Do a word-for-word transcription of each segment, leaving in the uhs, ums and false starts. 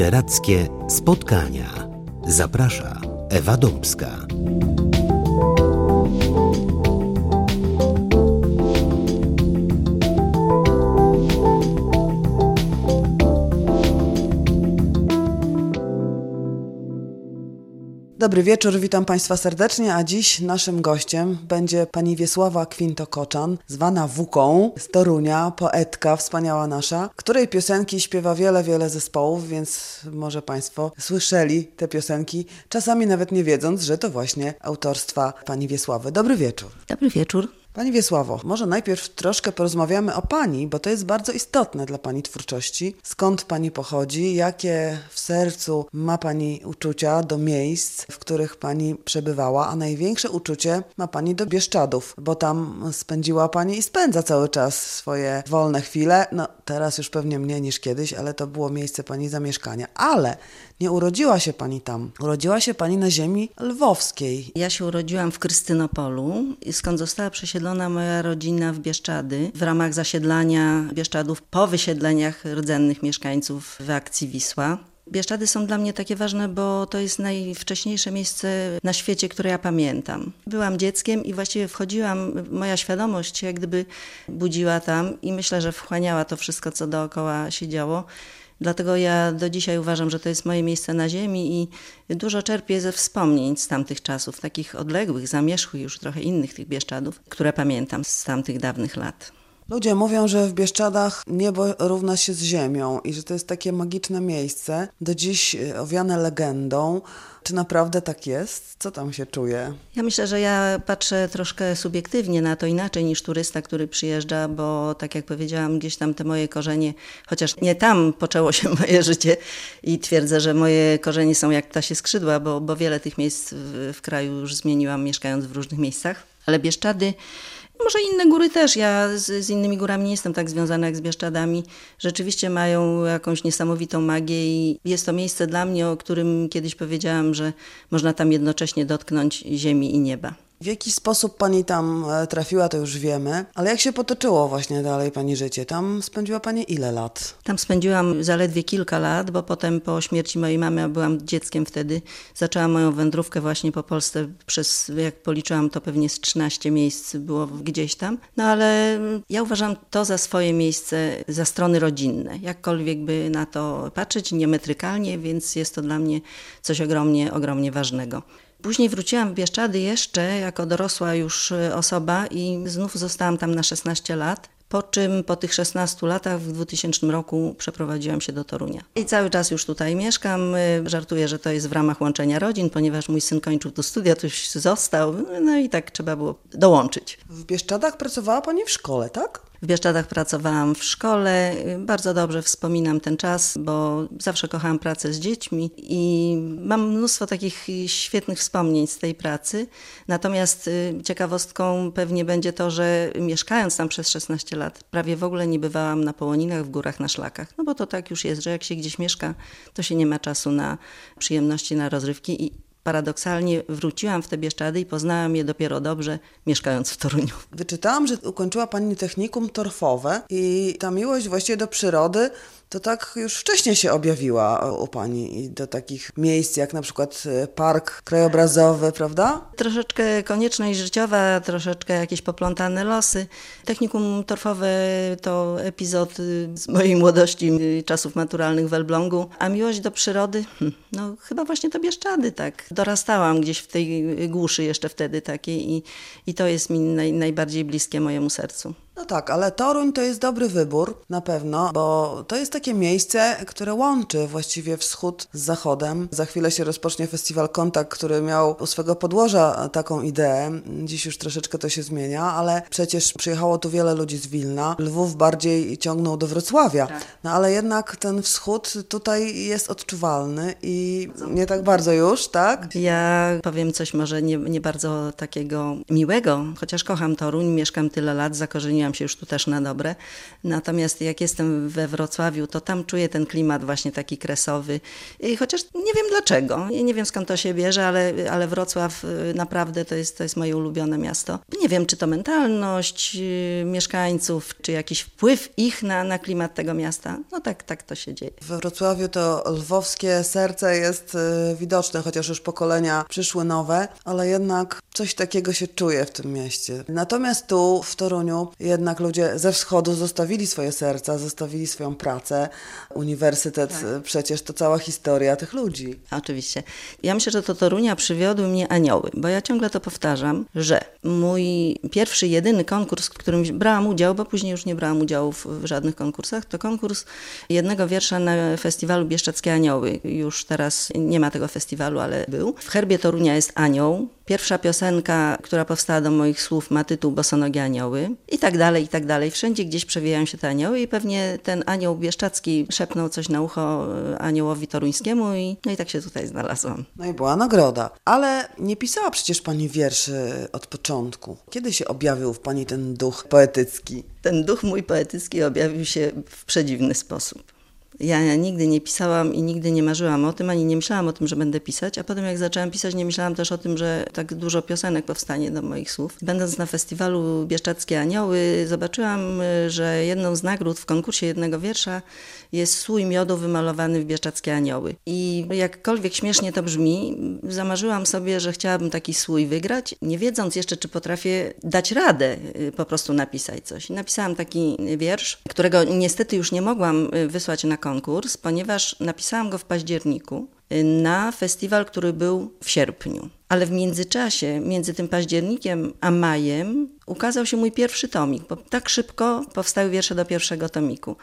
Literackie spotkania. Zaprasza Ewa Dąbska. Dobry wieczór, witam Państwa serdecznie, a dziś naszym gościem będzie pani Wiesława Kwinto-Koczan, zwana Wuką z Torunia, poetka wspaniała nasza, której piosenki śpiewa wiele, wiele zespołów, więc może Państwo słyszeli te piosenki, czasami nawet nie wiedząc, że to właśnie autorstwa pani Wiesławy. Dobry wieczór. Dobry wieczór. Pani Wiesławo, może najpierw troszkę porozmawiamy o Pani, bo to jest bardzo istotne dla Pani twórczości. Skąd Pani pochodzi, jakie w sercu ma Pani uczucia do miejsc, w których Pani przebywała, a największe uczucie ma Pani do Bieszczadów, bo tam spędziła Pani i spędza cały czas swoje wolne chwile. No teraz już pewnie mniej niż kiedyś, ale to było miejsce Pani zamieszkania. Ale nie urodziła się Pani tam. Urodziła się Pani na ziemi lwowskiej. Ja się urodziłam w Krystynopolu, skąd została przesiedlona moja rodzina w Bieszczady w ramach zasiedlania Bieszczadów po wysiedleniach rdzennych mieszkańców w akcji Wisła. Bieszczady są dla mnie takie ważne, bo to jest najwcześniejsze miejsce na świecie, które ja pamiętam. Byłam dzieckiem i właściwie wchodziłam, moja świadomość jak gdyby budziła tam i myślę, że wchłaniała to wszystko, co dookoła się działo. Dlatego ja do dzisiaj uważam, że to jest moje miejsce na ziemi i dużo czerpię ze wspomnień z tamtych czasów, takich odległych, zamierzchłych, już trochę innych tych Bieszczadów, które pamiętam z tamtych dawnych lat. Ludzie mówią, że w Bieszczadach niebo równa się z ziemią i że to jest takie magiczne miejsce, do dziś owiane legendą. Czy naprawdę tak jest? Co tam się czuje? Ja myślę, że ja patrzę troszkę subiektywnie na to inaczej niż turysta, który przyjeżdża, bo tak jak powiedziałam, gdzieś tam te moje korzenie, chociaż nie tam poczęło się moje życie i twierdzę, że moje korzenie są jak ptasie skrzydła, bo, bo wiele tych miejsc w, w kraju już zmieniłam, mieszkając w różnych miejscach, ale Bieszczady, może inne góry też, ja z, z innymi górami nie jestem tak związana jak z Bieszczadami. Rzeczywiście mają jakąś niesamowitą magię i jest to miejsce dla mnie, o którym kiedyś powiedziałam, że można tam jednocześnie dotknąć ziemi i nieba. W jaki sposób Pani tam trafiła, to już wiemy, ale jak się potoczyło właśnie dalej Pani życie? Tam spędziła Pani ile lat? Tam spędziłam zaledwie kilka lat, bo potem po śmierci mojej mamy, a byłam dzieckiem wtedy, zaczęłam moją wędrówkę właśnie po Polsce przez, jak policzyłam, to pewnie z trzynaście miejsc było gdzieś tam. No ale ja uważam to za swoje miejsce, za strony rodzinne. Jakkolwiek by na to patrzeć, niemetrykalnie, więc jest to dla mnie coś ogromnie, ogromnie ważnego. Później wróciłam w Bieszczady jeszcze jako dorosła już osoba i znów zostałam tam na szesnaście lat, po czym po tych szesnastu latach w dwutysięcznym roku przeprowadziłam się do Torunia. I cały czas już tutaj mieszkam. Żartuję, że to jest w ramach łączenia rodzin, ponieważ mój syn kończył tu studia, tu już został, no i tak trzeba było dołączyć. W Bieszczadach pracowała Pani w szkole, tak? W Bieszczadach pracowałam w szkole, bardzo dobrze wspominam ten czas, bo zawsze kochałam pracę z dziećmi i mam mnóstwo takich świetnych wspomnień z tej pracy. Natomiast ciekawostką pewnie będzie to, że mieszkając tam przez szesnaście lat, prawie w ogóle nie bywałam na Połoninach, w górach, na szlakach. No bo to tak już jest, że jak się gdzieś mieszka, to się nie ma czasu na przyjemności, na rozrywki i paradoksalnie wróciłam w te Bieszczady i poznałam je dopiero dobrze, mieszkając w Toruniu. Wyczytałam, że ukończyła Pani technikum torfowe i ta miłość właściwie do przyrody to tak już wcześniej się objawiła u Pani i do takich miejsc jak na przykład park krajobrazowy, prawda? Troszeczkę konieczność życiowa, troszeczkę jakieś poplątane losy. Technikum torfowe to epizod z mojej młodości, czasów maturalnych w Elblągu, a miłość do przyrody, no chyba właśnie to Bieszczady, tak. Dorastałam gdzieś w tej głuszy jeszcze wtedy takiej i, i to jest mi naj, najbardziej bliskie mojemu sercu. No tak, ale Toruń to jest dobry wybór, na pewno, bo to jest takie miejsce, które łączy właściwie wschód z zachodem. Za chwilę się rozpocznie festiwal Kontakt, który miał u swego podłoża taką ideę. Dziś już troszeczkę to się zmienia, ale przecież przyjechało tu wiele ludzi z Wilna. Lwów bardziej ciągnął do Wrocławia. Tak. No ale jednak ten wschód tutaj jest odczuwalny i nie tak bardzo już, tak? Ja powiem coś może nie, nie bardzo takiego miłego, chociaż kocham Toruń, mieszkam tyle lat, zakorzeniłam urodziłam się już tu też na dobre. Natomiast jak jestem we Wrocławiu, to tam czuję ten klimat właśnie taki kresowy. I chociaż nie wiem dlaczego, nie wiem skąd to się bierze, ale, ale Wrocław naprawdę to jest, to jest moje ulubione miasto. Nie wiem, czy to mentalność yy, mieszkańców, czy jakiś wpływ ich na, na klimat tego miasta. No tak, tak to się dzieje. We Wrocławiu to lwowskie serce jest y, widoczne, chociaż już pokolenia przyszły nowe, ale jednak coś takiego się czuje w tym mieście. Natomiast tu w Toruniu jednak ludzie ze wschodu zostawili swoje serca, zostawili swoją pracę. Uniwersytet tak. Przecież to cała historia tych ludzi. Oczywiście. Ja myślę, że do Torunia przywiodły mnie anioły, bo ja ciągle to powtarzam, że mój pierwszy, jedyny konkurs, w którym brałam udział, bo później już nie brałam udziału w, w żadnych konkursach, to konkurs jednego wiersza na festiwalu Bieszczadzkie Anioły. Już teraz nie ma tego festiwalu, ale był. W herbie Torunia jest anioł. Pierwsza piosenka, która powstała do moich słów, ma tytuł Bosonogie anioły i tak dalej, i tak dalej. Wszędzie gdzieś przewijają się te anioły i pewnie ten anioł bieszczacki szepnął coś na ucho aniołowi toruńskiemu i no i tak się tutaj znalazłam. No i była nagroda. Ale nie pisała przecież pani wierszy od początku. Kiedy się objawił w pani ten duch poetycki? Ten duch mój poetycki objawił się w przedziwny sposób. Ja nigdy nie pisałam i nigdy nie marzyłam o tym, ani nie myślałam o tym, że będę pisać, a potem jak zaczęłam pisać, nie myślałam też o tym, że tak dużo piosenek powstanie do moich słów. Będąc na festiwalu Bieszczadzkie Anioły, zobaczyłam, że jedną z nagród w konkursie jednego wiersza jest słój miodu wymalowany w Bieszczadzkie Anioły. I jakkolwiek śmiesznie to brzmi, zamarzyłam sobie, że chciałabym taki słój wygrać, nie wiedząc jeszcze, czy potrafię dać radę po prostu napisać coś. Napisałam taki wiersz, którego niestety już nie mogłam wysłać na konkurs, ponieważ napisałam go w październiku na festiwal, który był w sierpniu. Ale w międzyczasie, między tym październikiem a majem, ukazał się mój pierwszy tomik, bo tak szybko powstały wiersze do pierwszego tomiku.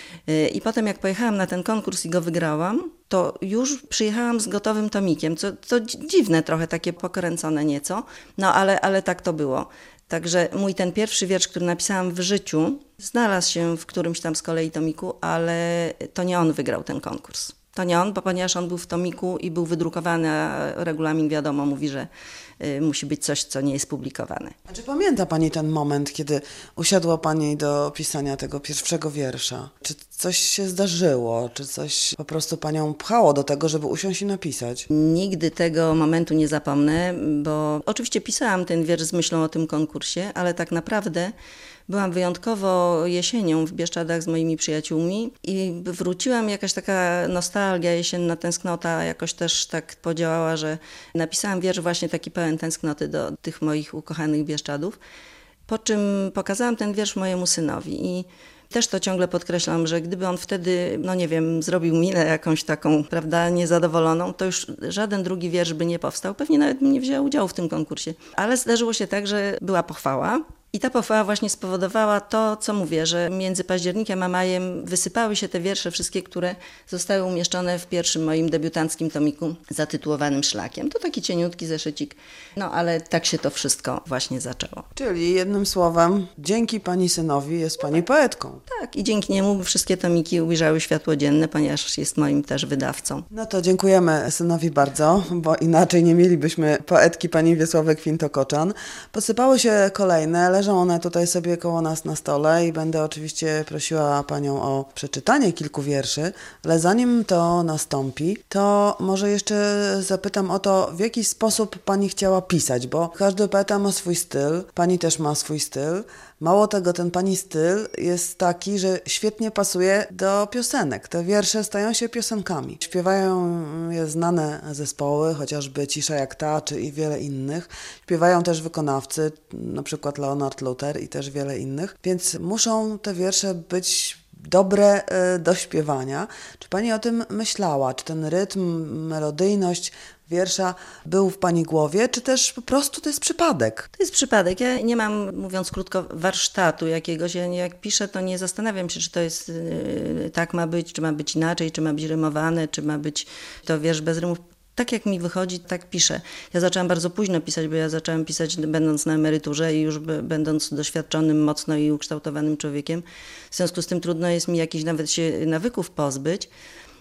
I potem jak pojechałam na ten konkurs i go wygrałam, to już przyjechałam z gotowym tomikiem, co to dziwne trochę, takie pokręcone nieco, no ale, ale tak to było. Także mój ten pierwszy wiersz, który napisałam w życiu, znalazł się w którymś tam z kolei tomiku, ale to nie on wygrał ten konkurs. To nie on, bo ponieważ on był w tomiku i był wydrukowany, a regulamin wiadomo mówi, że y, musi być coś, co nie jest publikowane. A czy pamięta pani ten moment, kiedy usiadła pani do pisania tego pierwszego wiersza? Czy coś się zdarzyło? Czy coś po prostu panią pchało do tego, żeby usiąść i napisać? Nigdy tego momentu nie zapomnę, bo oczywiście pisałam ten wiersz z myślą o tym konkursie, ale tak naprawdę byłam wyjątkowo jesienią w Bieszczadach z moimi przyjaciółmi i wróciłam, jakaś taka nostalgia, jesienna tęsknota jakoś też tak podziałała, że napisałam wiersz właśnie taki pełen tęsknoty do tych moich ukochanych Bieszczadów, po czym pokazałam ten wiersz mojemu synowi i też to ciągle podkreślam, że gdyby on wtedy, no nie wiem, zrobił minę jakąś taką, prawda, niezadowoloną, to już żaden drugi wiersz by nie powstał, pewnie nawet bym nie wzięła udziału w tym konkursie. Ale zdarzyło się tak, że była pochwała. I ta pochwała właśnie spowodowała to, co mówię, że między październikiem a majem wysypały się te wiersze wszystkie, które zostały umieszczone w pierwszym moim debiutanckim tomiku zatytułowanym Szlakiem. To taki cieniutki zeszycik, no ale tak się to wszystko właśnie zaczęło. Czyli jednym słowem, dzięki pani synowi jest pani poetką. Tak, i dzięki niemu wszystkie tomiki ujrzały światło dzienne, ponieważ jest moim też wydawcą. No to dziękujemy synowi bardzo, bo inaczej nie mielibyśmy poetki pani Wiesławy Kwintokoczan. Posypały się kolejne, leżą one tutaj sobie koło nas na stole i będę oczywiście prosiła panią o przeczytanie kilku wierszy, ale zanim to nastąpi, to może jeszcze zapytam o to, w jaki sposób pani chciała pisać, bo każdy poeta ma swój styl, pani też ma swój styl. Mało tego, ten pani styl jest taki, że świetnie pasuje do piosenek. Te wiersze stają się piosenkami. Śpiewają je znane zespoły, chociażby Cisza jak ta, czy i wiele innych. Śpiewają też wykonawcy, na przykład Leonard Luther i też wiele innych. Więc muszą te wiersze być dobre y, do śpiewania. Czy pani o tym myślała? Czy ten rytm, melodyjność wiersza był w pani głowie, czy też po prostu to jest przypadek? To jest przypadek. Ja nie mam, mówiąc krótko, warsztatu jakiegoś. Ja jak piszę, to nie zastanawiam się, czy to jest yy, tak ma być, czy ma być inaczej, czy ma być rymowane, czy ma być to wiersz bez rymów. Tak jak mi wychodzi, tak piszę. Ja zaczęłam bardzo późno pisać, bo ja zaczęłam pisać będąc na emeryturze i już będąc doświadczonym mocno i ukształtowanym człowiekiem. W związku z tym trudno jest mi jakichś nawet się nawyków pozbyć.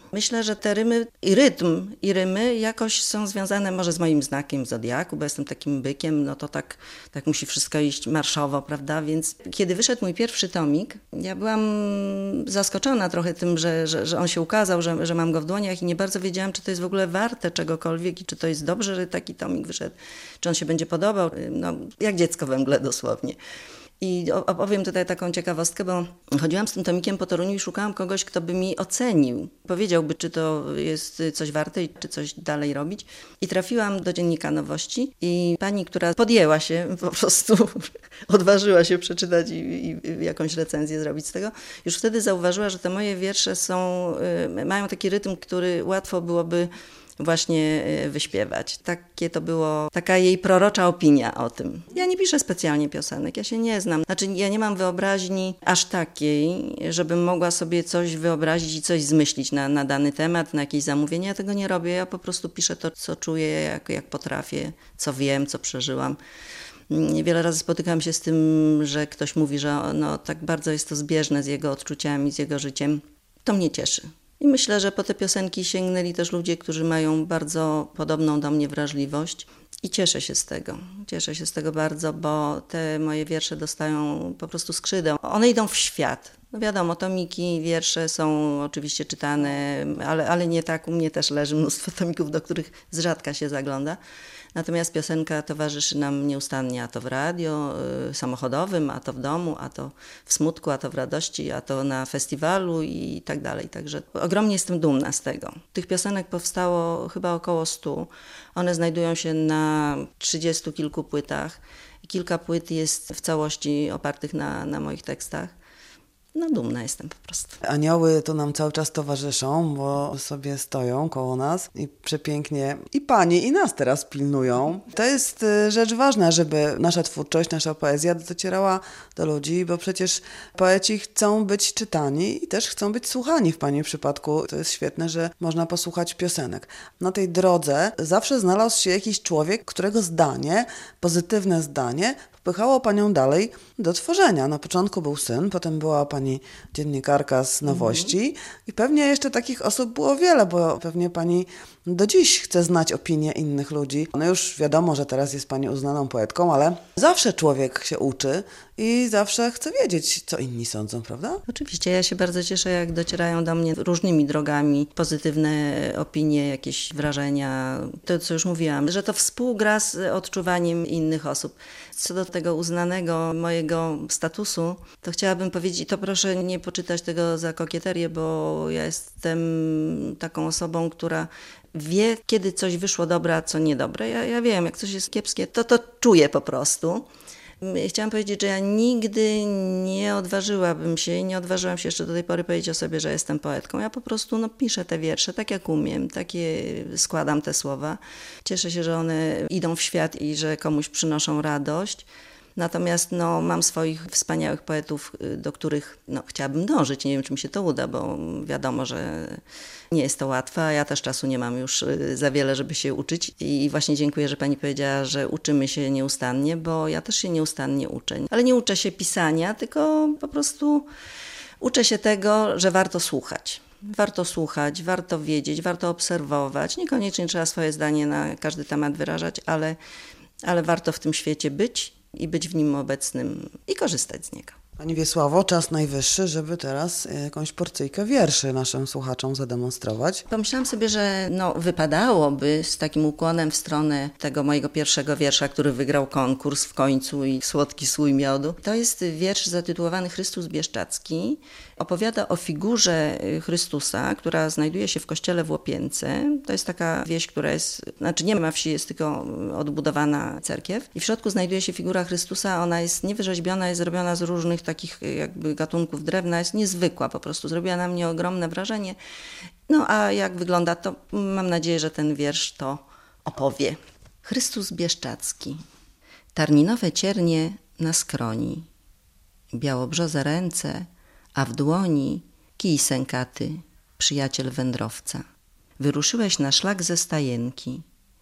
Myślę, że te rymy i rytm i rymy jakoś są związane może z moim znakiem zodiaku, bo jestem takim bykiem, no to tak, tak musi wszystko iść marszowo, prawda? Więc kiedy wyszedł mój pierwszy tomik, ja byłam zaskoczona trochę tym, że, że, że on się ukazał, że, że mam go w dłoniach i nie bardzo wiedziałam, czy to jest w ogóle warte czegokolwiek i czy to jest dobrze, że taki tomik wyszedł, czy on się będzie podobał. No, jak dziecko we mgle dosłownie. I opowiem tutaj taką ciekawostkę, bo chodziłam z tym tomikiem po Toruniu i szukałam kogoś, kto by mi ocenił. Powiedziałby, czy to jest coś warte i czy coś dalej robić. I trafiłam do Dziennika Nowości i pani, która podjęła się, po prostu odważyła się przeczytać i, i jakąś recenzję zrobić z tego, już wtedy zauważyła, że te moje wiersze są, mają taki rytm, który łatwo byłoby właśnie wyśpiewać. Takie to było, taka jej prorocza opinia o tym. Ja nie piszę specjalnie piosenek, ja się nie znam. Znaczy ja nie mam wyobraźni aż takiej, żebym mogła sobie coś wyobrazić i coś zmyślić na, na dany temat, na jakieś zamówienie. Ja tego nie robię, ja po prostu piszę to, co czuję, jak, jak potrafię, co wiem, co przeżyłam. Wiele razy spotykałam się z tym, że ktoś mówi, że no, tak bardzo jest to zbieżne z jego odczuciami, z jego życiem. To mnie cieszy. I myślę, że po te piosenki sięgnęli też ludzie, którzy mają bardzo podobną do mnie wrażliwość i cieszę się z tego. Cieszę się z tego bardzo, bo te moje wiersze dostają po prostu skrzydeł. One idą w świat. No wiadomo, tomiki, wiersze są oczywiście czytane, ale, ale nie tak. U mnie też leży mnóstwo tomików, do których z rzadka się zagląda. Natomiast piosenka towarzyszy nam nieustannie, a to w radio y, samochodowym, a to w domu, a to w smutku, a to w radości, a to na festiwalu i tak dalej. Także ogromnie jestem dumna z tego. Tych piosenek powstało chyba około stu. One znajdują się na trzydziestu kilku płytach. Kilka płyt jest w całości opartych na, na moich tekstach. No dumna jestem po prostu. Anioły tu nam cały czas towarzyszą, bo sobie stoją koło nas i przepięknie i pani, i nas teraz pilnują. To jest rzecz ważna, żeby nasza twórczość, nasza poezja docierała do ludzi, bo przecież poeci chcą być czytani i też chcą być słuchani w pani przypadku. To jest świetne, że można posłuchać piosenek. Na tej drodze zawsze znalazł się jakiś człowiek, którego zdanie, pozytywne zdanie, popychało panią dalej do tworzenia. Na początku był syn, potem była pani dziennikarka z Nowości mm. i pewnie jeszcze takich osób było wiele, bo pewnie pani do dziś chce znać opinię innych ludzi. No już wiadomo, że teraz jest pani uznaną poetką, ale zawsze człowiek się uczy i zawsze chce wiedzieć, co inni sądzą, prawda? Oczywiście, ja się bardzo cieszę, jak docierają do mnie różnymi drogami pozytywne opinie, jakieś wrażenia. To, co już mówiłam, że to współgra z odczuwaniem innych osób. Co do tego uznanego mojego statusu, to chciałabym powiedzieć, i to proszę nie poczytać tego za kokieterię, bo ja jestem taką osobą, która wie, kiedy coś wyszło dobre, a co niedobre. Ja, ja wiem, jak coś jest kiepskie, to to czuję po prostu. Chciałam powiedzieć, że ja nigdy nie odważyłabym się i nie odważyłam się jeszcze do tej pory powiedzieć o sobie, że jestem poetką. Ja po prostu no, piszę te wiersze tak jak umiem, takie składam te słowa. Cieszę się, że one idą w świat i że komuś przynoszą radość. Natomiast no, mam swoich wspaniałych poetów, do których no, chciałabym dążyć. Nie wiem, czy mi się to uda, bo wiadomo, że nie jest to łatwe, a ja też czasu nie mam już za wiele, żeby się uczyć. I właśnie dziękuję, że pani powiedziała, że uczymy się nieustannie, bo ja też się nieustannie uczę. Ale nie uczę się pisania, tylko po prostu uczę się tego, że warto słuchać. Warto słuchać, warto wiedzieć, warto obserwować. Niekoniecznie trzeba swoje zdanie na każdy temat wyrażać, ale, ale warto w tym świecie być i być w nim obecnym i korzystać z niego. Pani Wiesławo, czas najwyższy, żeby teraz jakąś porcyjkę wierszy naszym słuchaczom zademonstrować. Pomyślałam sobie, że no, wypadałoby z takim ukłonem w stronę tego mojego pierwszego wiersza, który wygrał konkurs w końcu i słodki słój miodu. To jest wiersz zatytułowany Chrystus Bieszczacki. Opowiada o figurze Chrystusa, która znajduje się w kościele w Łopience. To jest taka wieś, która jest, znaczy nie ma wsi, jest tylko odbudowana cerkiew. I w środku znajduje się figura Chrystusa, ona jest niewyrzeźbiona, jest zrobiona z różnych takich jakby gatunków drewna, jest niezwykła po prostu. Zrobiła na mnie ogromne wrażenie. No a jak wygląda, to mam nadzieję, że ten wiersz to opowie. Chrystus Bieszczacki. Tarninowe ciernie na skroni, białobrzoze ręce, a w dłoni kij sękaty, przyjaciel wędrowca. Wyruszyłeś na szlak ze stajenki,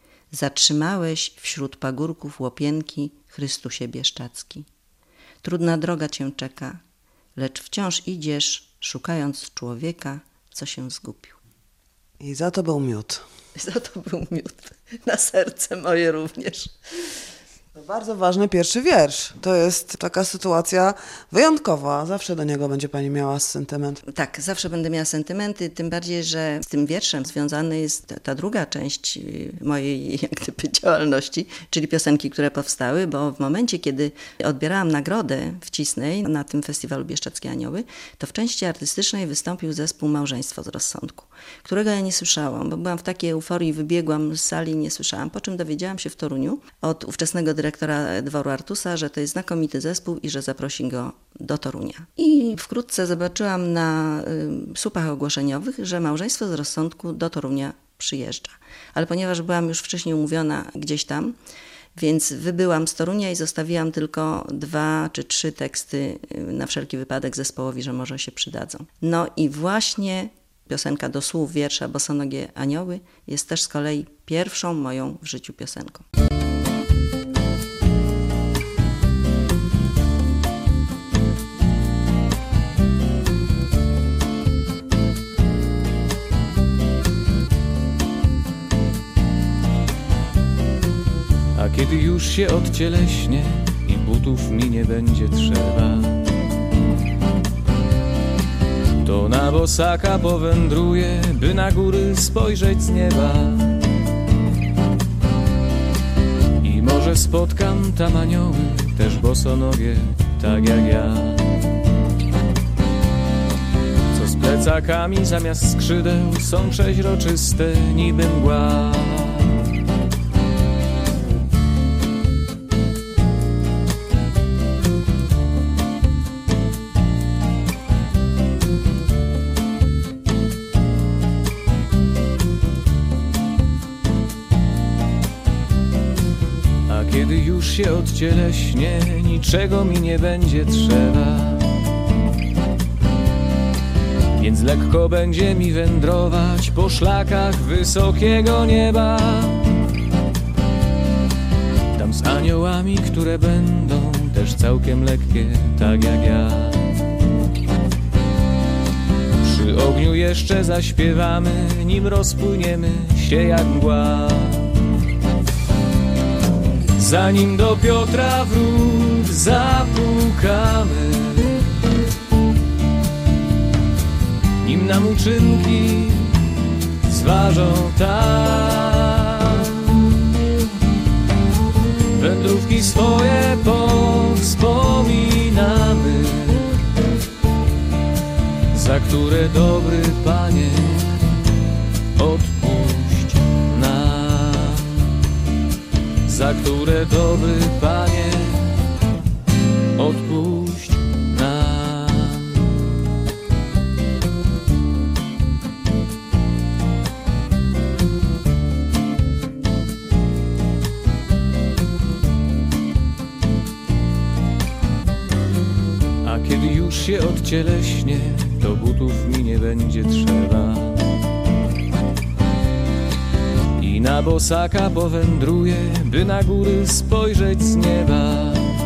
zatrzymałeś wśród pagórków łopienki, Chrystusie Bieszczacki. Trudna droga cię czeka, lecz wciąż idziesz, szukając człowieka, co się zgubił. I za to był miód. Za to był miód. Na serce moje również. To bardzo ważny pierwszy wiersz. To jest taka sytuacja wyjątkowa. Zawsze do niego będzie pani miała sentyment. Tak, zawsze będę miała sentymenty, tym bardziej, że z tym wierszem związana jest ta druga część mojej jak gdyby działalności, czyli piosenki, które powstały, bo w momencie, kiedy odbierałam nagrodę w Cisnej na tym festiwalu Bieszczadzkie Anioły, to w części artystycznej wystąpił zespół Małżeństwo z rozsądku, którego ja nie słyszałam, bo byłam w takiej euforii, wybiegłam z sali i nie słyszałam, po czym dowiedziałam się w Toruniu od ówczesnego dyrektora dworu Artusa, że to jest znakomity zespół i że zaprosi go do Torunia. I wkrótce zobaczyłam na y, słupach ogłoszeniowych, że Małżeństwo z rozsądku do Torunia przyjeżdża. Ale ponieważ byłam już wcześniej umówiona gdzieś tam, więc wybyłam z Torunia i zostawiłam tylko dwa czy trzy teksty na wszelki wypadek zespołowi, że może się przydadzą. No i właśnie piosenka do słów wiersza Bosonogie Anioły jest też z kolei pierwszą moją w życiu piosenką. A kiedy już się odcieleśnie i butów mi nie będzie trzeba, to na bosaka powędruję, by na góry spojrzeć z nieba. I może spotkam tam anioły, też bosonogie, tak jak ja, co z plecakami zamiast skrzydeł są przeźroczyste niby mgła. Kiedy już się odcieleśnie, niczego mi nie będzie trzeba, więc lekko będzie mi wędrować po szlakach wysokiego nieba. Tam z aniołami, które będą też całkiem lekkie, tak jak ja. Przy ogniu jeszcze zaśpiewamy, nim rozpłyniemy się jak mgła. Zanim do Piotra wrót zapukamy, nim nam uczynki zważą tam, wędrówki swoje powspominamy, za które dobry Panie odpuść nam, za które dobry Panie odpuść nam. A kiedy już się odcieleśnie, to butów mi nie będzie trzeba i na bosaka powędruję, by na góry spojrzeć z nieba.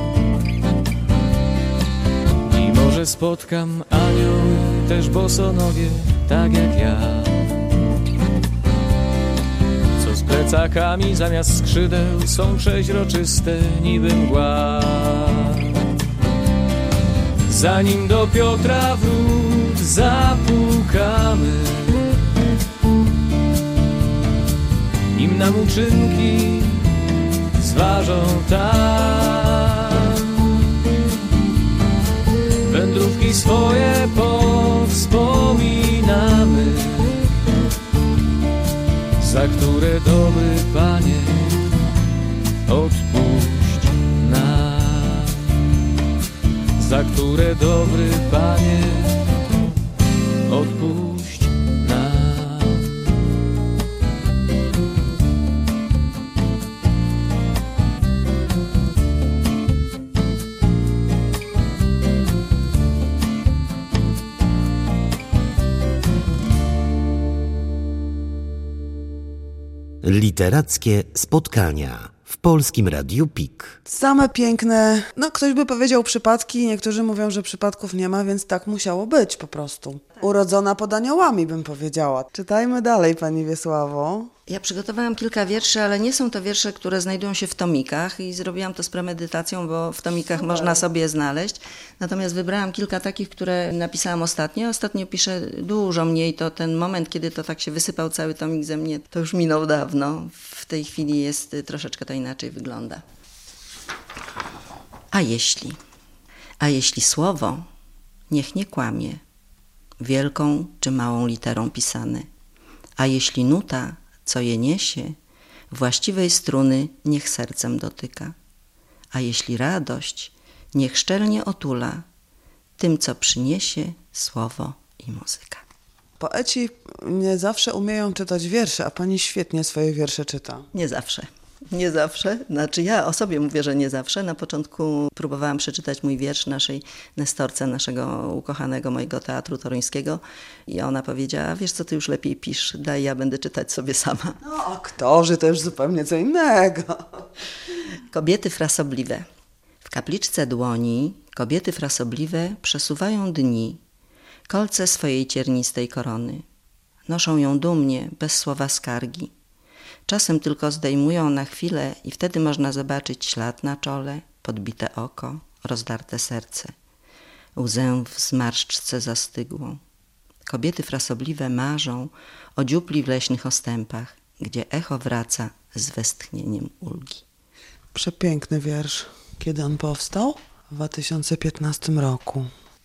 I może spotkam anioły, też bosonogie, tak jak ja, co z plecakami zamiast skrzydeł są przeźroczyste niby mgła. Zanim do Piotra wrót zapukamy, nim nam uczynki zważą tam, wędrówki swoje powspominamy, za które dobry Panie odpuść nam, za które dobry Panie odpuść nam. Literackie spotkania w Polskim Radiu P I K. Same piękne, no ktoś by powiedział przypadki, niektórzy mówią, że przypadków nie ma, więc tak musiało być po prostu. Urodzona pod aniołami, bym powiedziała. Czytajmy dalej, pani Wiesławo. Ja przygotowałam kilka wierszy, ale nie są to wiersze, które znajdują się w tomikach i zrobiłam to z premedytacją, bo w tomikach Super. Można sobie znaleźć. Natomiast wybrałam kilka takich, które napisałam ostatnio. Ostatnio piszę dużo mniej, to ten moment, kiedy to tak się wysypał cały tomik ze mnie, to już minął dawno. W tej chwili jest troszeczkę to inaczej wygląda. A jeśli? A jeśli słowo, niech nie kłamie, wielką czy małą literą pisane. A jeśli nuta, co je niesie, właściwej struny niech sercem dotyka. A jeśli radość, niech szczelnie otula tym, co przyniesie słowo i muzyka. Poeci nie zawsze umieją czytać wiersze, a pani świetnie swoje wiersze czyta. Nie zawsze. Nie zawsze. Znaczy ja o sobie mówię, że nie zawsze. Na początku próbowałam przeczytać mój wiersz naszej Nestorce, naszego ukochanego mojego teatru toruńskiego i ona powiedziała, wiesz co, ty już lepiej pisz, daj, ja będę czytać sobie sama. No, aktorzy to już zupełnie co innego. Kobiety frasobliwe. W kapliczce dłoni kobiety frasobliwe przesuwają dni, kolce swojej ciernistej korony. Noszą ją dumnie, bez słowa skargi. Czasem tylko zdejmują na chwilę i wtedy można zobaczyć ślad na czole, podbite oko, rozdarte serce, łzę w zmarszczce zastygłą. Kobiety frasobliwe marzą o dziupli w leśnych ostępach, gdzie echo wraca z westchnieniem ulgi. Przepiękny wiersz. Kiedy on powstał? W dwa tysiące piętnastym roku.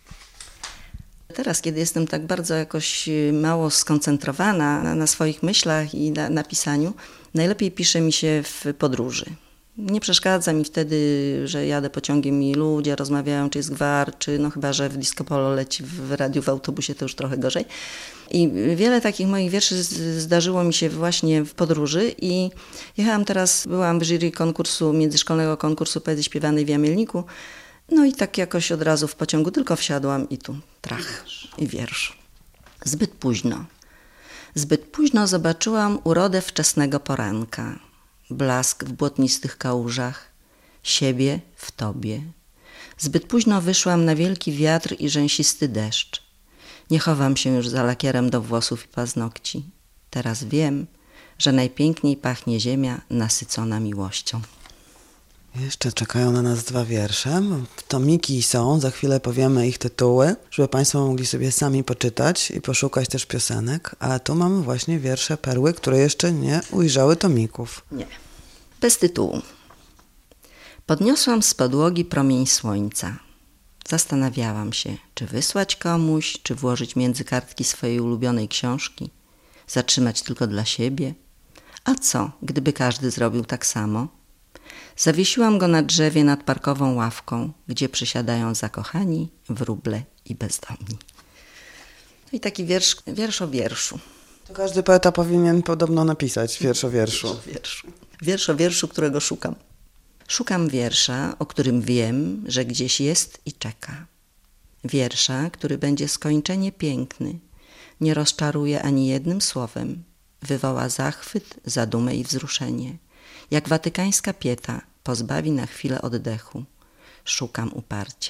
Teraz, kiedy jestem tak bardzo jakoś mało skoncentrowana na, na swoich myślach i na, na pisaniu, najlepiej pisze mi się w podróży. Nie przeszkadza mi wtedy, że jadę pociągiem i ludzie rozmawiają, czy jest gwar, czy no chyba, że w disco polo leci w radiu w autobusie, to już trochę gorzej. I wiele takich moich wierszy z, zdarzyło mi się właśnie w podróży i jechałam teraz, byłam w jury konkursu, międzyszkolnego konkursu poezji śpiewanej w Jamielniku. No i tak jakoś od razu w pociągu tylko wsiadłam i tu trach i wiersz. Zbyt późno. Zbyt późno zobaczyłam urodę wczesnego poranka, blask w błotnistych kałużach, siebie w tobie. Zbyt późno wyszłam na wielki wiatr i rzęsisty deszcz. Nie chowam się już za lakierem do włosów i paznokci. Teraz wiem, że najpiękniej pachnie ziemia nasycona miłością. Jeszcze czekają na nas dwa wiersze. Tomiki są, za chwilę powiemy ich tytuły, żeby państwo mogli sobie sami poczytać i poszukać też piosenek, ale tu mamy właśnie wiersze Perły, które jeszcze nie ujrzały tomików. Nie. Bez tytułu. Podniosłam z podłogi promień słońca. Zastanawiałam się, czy wysłać komuś, czy włożyć między kartki swojej ulubionej książki, zatrzymać tylko dla siebie. A co, gdyby każdy zrobił tak samo? Zawiesiłam go na drzewie nad parkową ławką, gdzie przysiadają zakochani, wróble i bezdomni. No i taki wiersz, wiersz o wierszu. To każdy poeta powinien podobno napisać wiersz o wierszu. Wiersz o wierszu, wiersz o wierszu, którego szukam. Szukam wiersza, o którym wiem, że gdzieś jest i czeka. Wiersza, który będzie skończenie piękny, nie rozczaruje ani jednym słowem, wywoła zachwyt, zadumę i wzruszenie. Jak watykańska pieta pozbawi na chwilę oddechu. Szukam uparcie.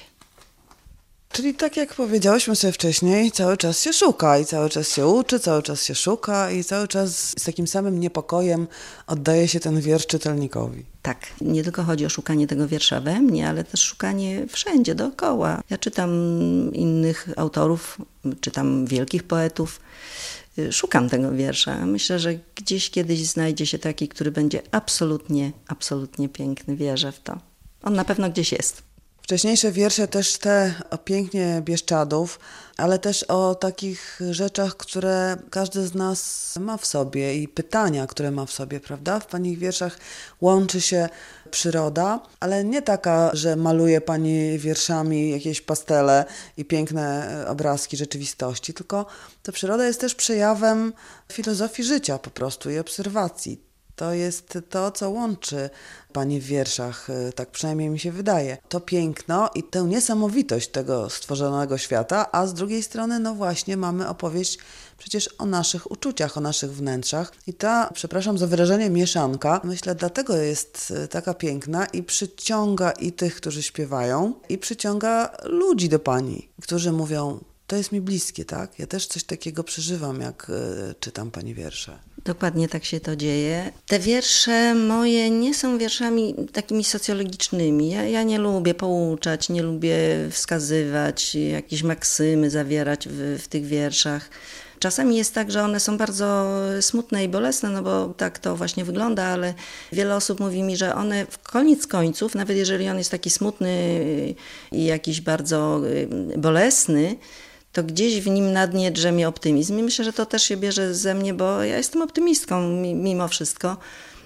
Czyli tak jak powiedziałyśmy sobie wcześniej, cały czas się szuka i cały czas się uczy, cały czas się szuka i cały czas z takim samym niepokojem oddaje się ten wiersz czytelnikowi. Tak, nie tylko chodzi o szukanie tego wiersza we mnie, ale też szukanie wszędzie, dookoła. Ja czytam innych autorów, czytam wielkich poetów, szukam tego wiersza. Myślę, że gdzieś kiedyś znajdzie się taki, który będzie absolutnie, absolutnie piękny. Wierzę w to. On na pewno gdzieś jest. Wcześniejsze wiersze też te o pięknie Bieszczadów, ale też o takich rzeczach, które każdy z nas ma w sobie i pytania, które ma w sobie, prawda? W pani wierszach łączy się przyroda, ale nie taka, że maluje pani wierszami jakieś pastele i piękne obrazki rzeczywistości, tylko ta przyroda jest też przejawem filozofii życia po prostu i obserwacji. To jest to, co łączy pani w wierszach, tak przynajmniej mi się wydaje. To piękno i tę niesamowitość tego stworzonego świata, a z drugiej strony, no właśnie, mamy opowieść przecież o naszych uczuciach, o naszych wnętrzach. I ta, przepraszam za wyrażenie, mieszanka, myślę, dlatego jest taka piękna i przyciąga i tych, którzy śpiewają, i przyciąga ludzi do pani, którzy mówią, to jest mi bliskie, tak? Ja też coś takiego przeżywam, jak y, czytam pani wiersze. Dokładnie tak się to dzieje. Te wiersze moje nie są wierszami takimi socjologicznymi. Ja, ja nie lubię pouczać, nie lubię wskazywać, jakieś maksymy zawierać w, w tych wierszach. Czasami jest tak, że one są bardzo smutne i bolesne, no bo tak to właśnie wygląda, ale wiele osób mówi mi, że one w koniec końców, nawet jeżeli on jest taki smutny i jakiś bardzo bolesny, to gdzieś w nim na dnie drzemie optymizm. I myślę, że to też się bierze ze mnie, bo ja jestem optymistką mimo wszystko.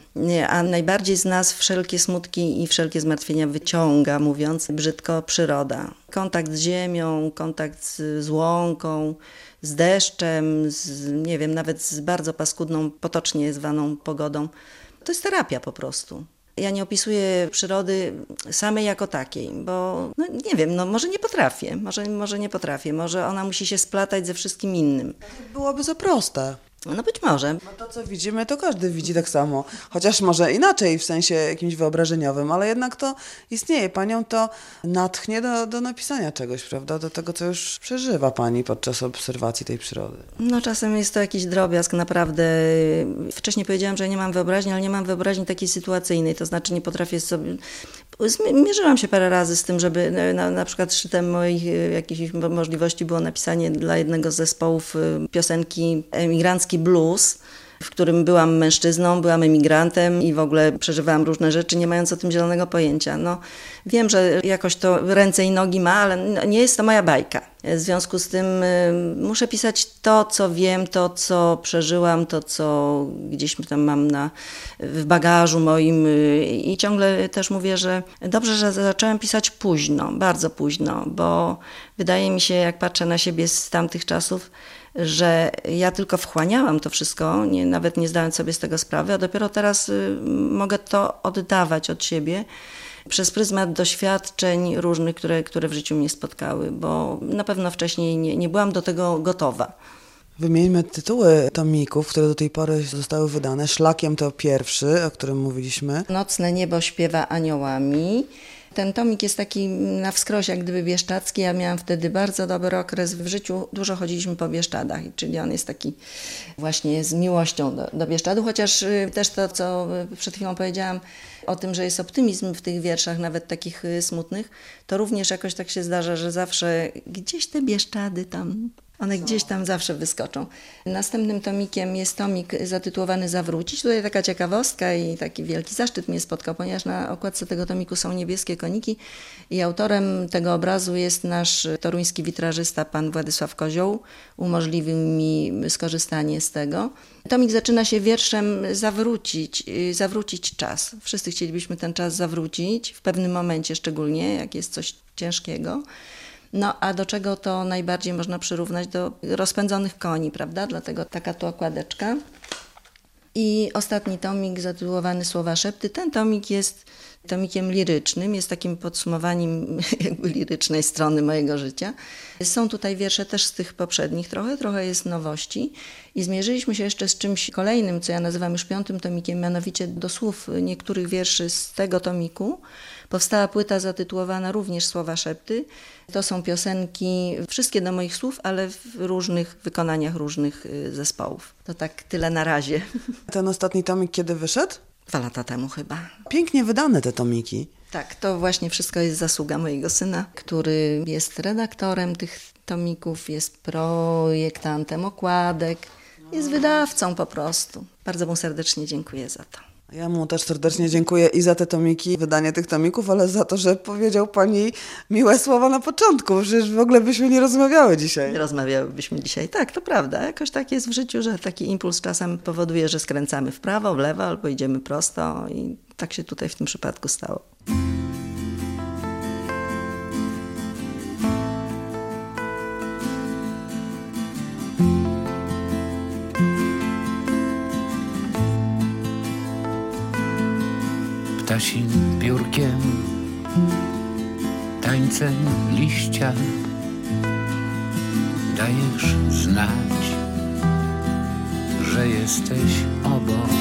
A najbardziej z nas wszelkie smutki i wszelkie zmartwienia wyciąga, mówiąc brzydko, przyroda. Kontakt z ziemią, kontakt z, z łąką, z deszczem, z, nie wiem, nawet z bardzo paskudną, potocznie zwaną pogodą. To jest terapia po prostu. Ja nie opisuję przyrody samej jako takiej, bo no, nie wiem, no może nie potrafię, może, może nie potrafię, może ona musi się splatać ze wszystkim innym. Byłoby za proste. No być może. No to, co widzimy, to każdy widzi tak samo. Chociaż może inaczej, w sensie jakimś wyobrażeniowym, ale jednak to istnieje. Panią to natchnie do, do napisania czegoś, prawda? Do tego, co już przeżywa pani podczas obserwacji tej przyrody. No czasem jest to jakiś drobiazg, naprawdę. Wcześniej powiedziałam, że nie mam wyobraźni, ale nie mam wyobraźni takiej sytuacyjnej, to znaczy nie potrafię sobie... Mierzyłam się parę razy z tym, żeby na, na przykład szczytem moich jakichś możliwości było napisanie dla jednego z zespołów piosenki Emigrancki Blues, w którym byłam mężczyzną, byłam emigrantem i w ogóle przeżywałam różne rzeczy, nie mając o tym zielonego pojęcia. No, wiem, że jakoś to ręce i nogi ma, ale nie jest to moja bajka. W związku z tym y, muszę pisać to, co wiem, to, co przeżyłam, to, co gdzieś tam mam na, w bagażu moim y, i ciągle też mówię, że dobrze, że zacząłem pisać późno, bardzo późno, bo wydaje mi się, jak patrzę na siebie z tamtych czasów, że ja tylko wchłaniałam to wszystko, nie, nawet nie zdając sobie z tego sprawy, a dopiero teraz y, mogę to oddawać od siebie przez pryzmat doświadczeń różnych, które, które w życiu mnie spotkały, bo na pewno wcześniej nie, nie byłam do tego gotowa. Wymieńmy tytuły tomików, które do tej pory zostały wydane. Szlakiem to pierwszy, o którym mówiliśmy. Nocne niebo śpiewa aniołami. Ten tomik jest taki na wskroś jak gdyby bieszczadzki. Ja miałam wtedy bardzo dobry okres w życiu. Dużo chodziliśmy po Bieszczadach, czyli on jest taki właśnie z miłością do, do Bieszczadu, chociaż też to, co przed chwilą powiedziałam o tym, że jest optymizm w tych wierszach, nawet takich smutnych, to również jakoś tak się zdarza, że zawsze gdzieś te Bieszczady tam... One gdzieś tam zawsze wyskoczą. Następnym tomikiem jest tomik zatytułowany Zawrócić. Tutaj taka ciekawostka i taki wielki zaszczyt mnie spotkał, ponieważ na okładce tego tomiku są niebieskie koniki i autorem tego obrazu jest nasz toruński witrażysta, pan Władysław Kozioł. Umożliwił mi skorzystanie z tego. Tomik zaczyna się wierszem zawrócić, zawrócić czas. Wszyscy chcielibyśmy ten czas zawrócić, w pewnym momencie szczególnie, jak jest coś ciężkiego. No a do czego to najbardziej można przyrównać? Do rozpędzonych koni, prawda? Dlatego taka tu okładeczka. I ostatni tomik zatytułowany Słowa szepty. Ten tomik jest tomikiem lirycznym, jest takim podsumowaniem jakby lirycznej strony mojego życia. Są tutaj wiersze też z tych poprzednich trochę, trochę jest nowości. I zmierzyliśmy się jeszcze z czymś kolejnym, co ja nazywam już piątym tomikiem, mianowicie do słów niektórych wierszy z tego tomiku. Powstała płyta zatytułowana również Słowa szepty. To są piosenki, wszystkie do moich słów, ale w różnych wykonaniach różnych zespołów. To tak tyle na razie. Ten ostatni tomik kiedy wyszedł? Dwa lata temu chyba. Pięknie wydane te tomiki. Tak, to właśnie wszystko jest zasługa mojego syna, który jest redaktorem tych tomików, jest projektantem okładek, jest wydawcą po prostu. Bardzo mu serdecznie dziękuję za to. Ja mu też serdecznie dziękuję i za te tomiki, wydanie tych tomików, ale za to, że powiedział pani miłe słowa na początku. Przecież w ogóle byśmy nie rozmawiały dzisiaj. Nie rozmawiałybyśmy dzisiaj. Tak, to prawda. Jakoś tak jest w życiu, że taki impuls czasem powoduje, że skręcamy w prawo, w lewo albo idziemy prosto i tak się tutaj w tym przypadku stało. ptasim piórkiem, tańcem liścia dajesz znać, że jesteś obok.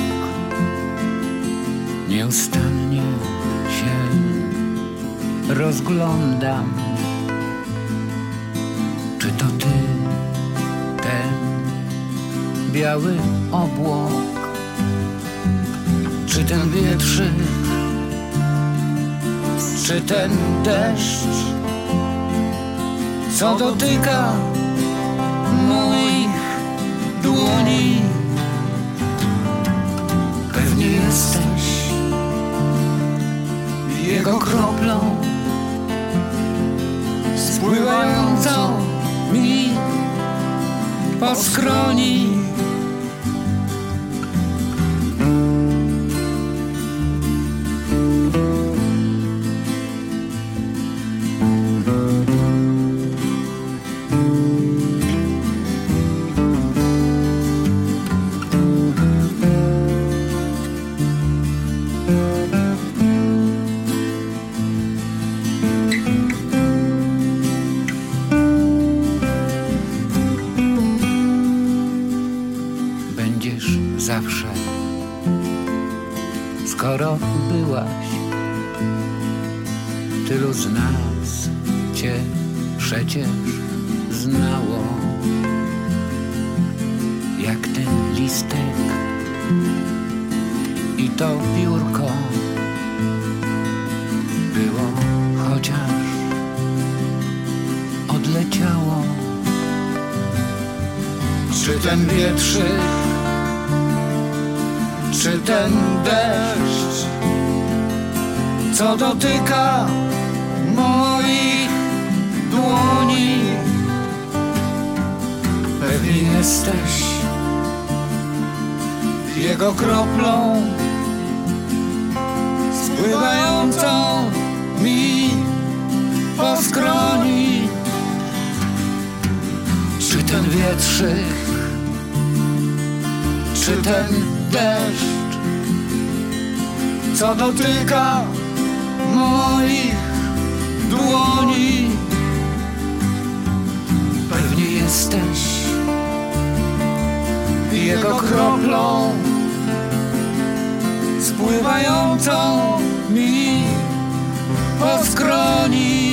Nieustannie się rozglądam, czy to ty, ten biały obłok, czy ten wietrzyk, czy ten deszcz, co dotyka moich dłoni. Pewnie jesteś jego kroplą spływającą mi po skroni. Zawsze, skoro byłaś, tylu z nas cię przecież znało. Jak ten listek i to piórko było, chociaż odleciało. Czy ten wietrzyk, czy ten deszcz, co dotyka moich dłoni. Pewnie jesteś jego kroplą spływającą mi po skroni. Czy ten wietrzyk, czy ten deszcz, co dotyka moich dłoni. Pewnie jesteś jego kroplą spływającą mi po skroni.